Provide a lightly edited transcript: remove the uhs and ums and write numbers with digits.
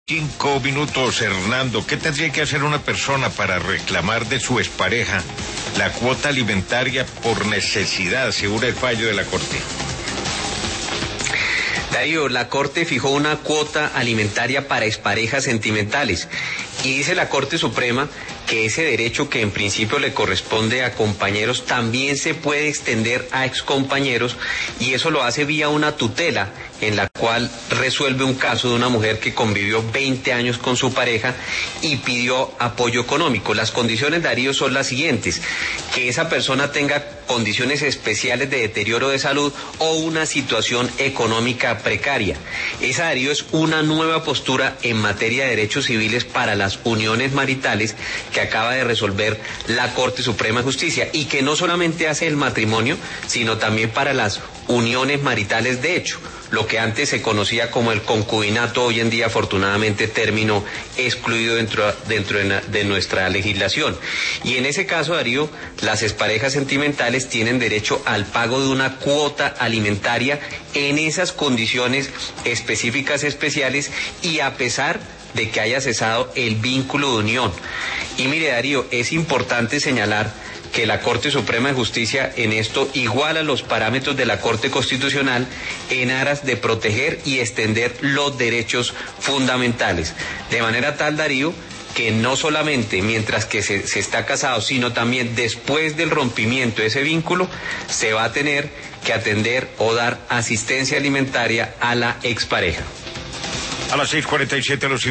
5 minutos, Hernando. ¿Qué tendría que hacer una persona para reclamar de su expareja la cuota alimentaria por necesidad, según el fallo de la Corte? Darío, la Corte fijó una cuota alimentaria para exparejas sentimentales y dice la Corte Suprema que ese derecho que en principio le corresponde a compañeros también se puede extender a excompañeros, y eso lo hace vía una tutela en la cual resuelve un caso de una mujer que convivió 20 años con su pareja y pidió apoyo económico. Las condiciones, Darío, son las siguientes: que esa persona tenga condiciones especiales de deterioro de salud o una situación económica precaria. Esa, Darío, es una nueva postura en materia de derechos civiles para las uniones maritales que acaba de resolver la Corte Suprema de Justicia, y que no solamente hace el matrimonio, sino también para las uniones maritales de hecho. Lo que antes se conocía como el concubinato, hoy en día afortunadamente término excluido dentro de nuestra legislación. Y en ese caso, Darío, las exparejas sentimentales tienen derecho al pago de una cuota alimentaria en esas condiciones específicas especiales, y a pesar de que haya cesado el vínculo de unión. Y mire, Darío, es importante señalar que la Corte Suprema de Justicia en esto iguala los parámetros de la Corte Constitucional en aras de proteger y extender los derechos fundamentales. De manera tal, Darío, que no solamente mientras que se está casado, sino también después del rompimiento de ese vínculo, se va a tener que atender o dar asistencia alimentaria a la expareja. A las 6:47 los